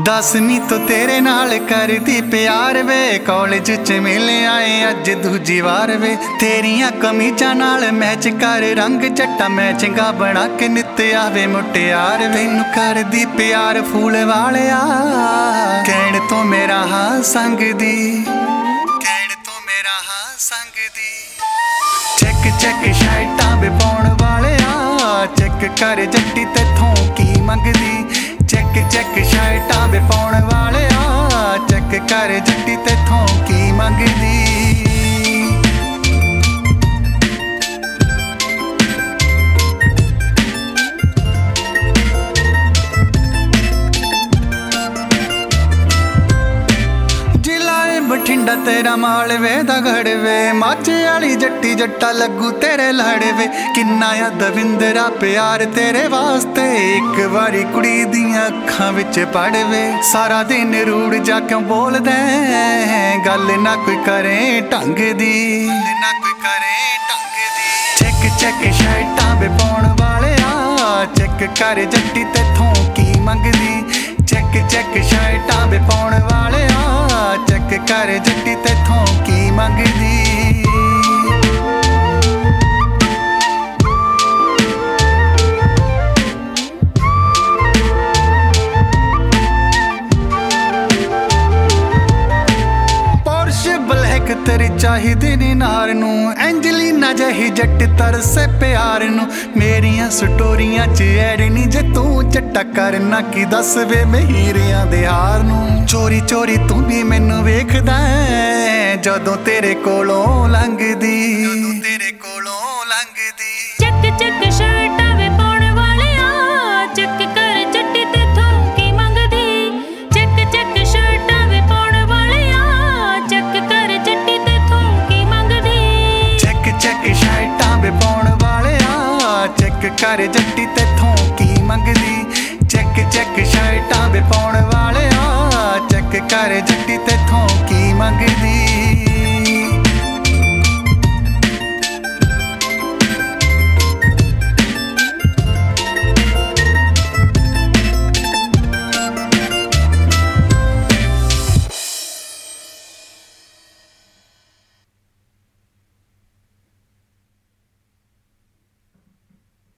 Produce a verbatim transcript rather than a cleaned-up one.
दसवीं तो तेरे नाल करदी प्यार वे, कॉलेज च मिले आए अज दूजी वार वे। तेरियां कमीजां नाल मैच कर रंग जट्टा मैचिंगा बना के नित आवे मुटियार वे। तैनू करदी प्यार फूल वालिया कहण तो मेरा हाँ संग दी, कहण तो मेरा हाँ संग दी। चेक चेक शर्टां वे पाउण वालिया चेक कर जट्टी तेथों की मंगदी। चेक चेक शर्टां वे पाउण वालिया चेक कर जट्टी तेथों की मंगदी। बठिंडा तेरा मालवे दा गड़वे, माचे आली जट्टी जट्टा लगू तेरे लड़वे। किन्ना या दविंदरा प्यार तेरे वास्ते, एक बारी कुड़ी दियां अखां विच पड़वे। सारा दिन रूड़ जा क्यों बोल दे, गल ना कोई करे ढंग दी, ना कोई करे ढंग दी। चेक चेक शर्टां वे पाउण वालिया चेक कर जट्टी तेथों की मंगदी। चेक चेक शर्टां वे पाउण वालिया चेक कर जट्टी तेथों की मंगदी। तेरी चाहिदी नी नार नू, एंजलीना जही जट तरसे प्यार नू। मेरियां स्टोरियां च ऐड नी जे तू जट्टा करना की दस वे मैं हीरियां दे हार नू। चोरी चोरी तू भी मैनू वेखदा है जदों तेरे कोलों लंघदी, जदों तेरे कोलों लंघदी। चेक चेक शर्टां वे पाउण वालिया चेक कर जट्टी तेथों की मंगदी। चेक चेक शर्टां वे पाउण वालिया चेक कर जट्टी तेथों की मंगदी। चेक चेक शर्टां वे पाउण वालिया चेक कर जट्टी